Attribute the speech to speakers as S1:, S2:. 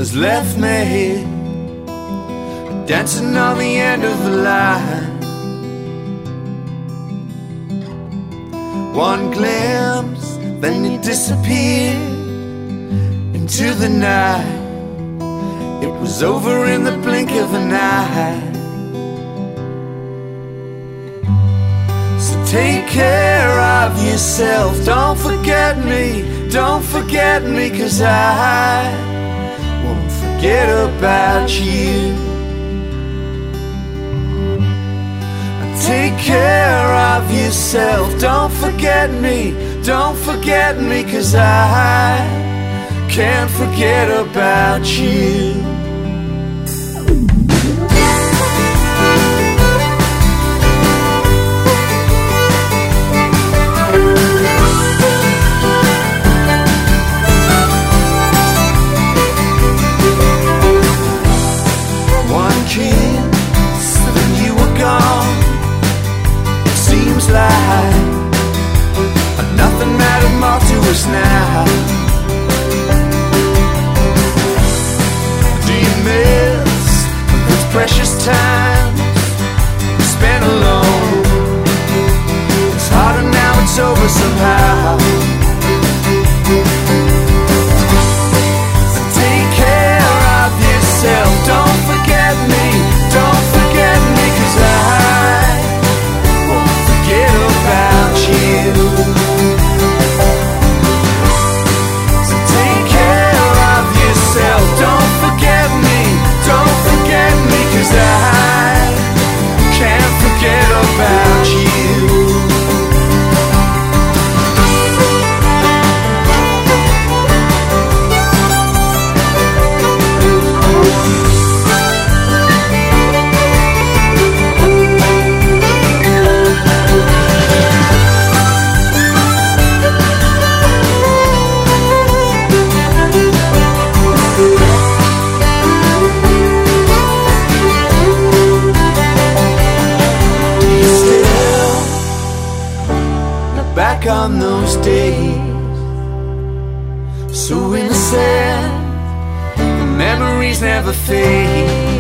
S1: has left me dancing on the end of the line. One glimpse, then it disappeared into the night. It was over in the blink of an eye. So take care of yourself, don't forget me, 'cause I won't forget about you. Take care of yourself, don't forget me, 'cause I can't forget about you. One kiss, then you were gone. Seems like nothing mattered more to us now. Do you miss those precious times we spent alone? It's harder now, it's over somehow. So take care of yourself, don't forget me, 'cause I won't forget about you. So take care of yourself, don't forget me, 'cause I can't forget about you. Back on those days, so innocent, the memories never fade.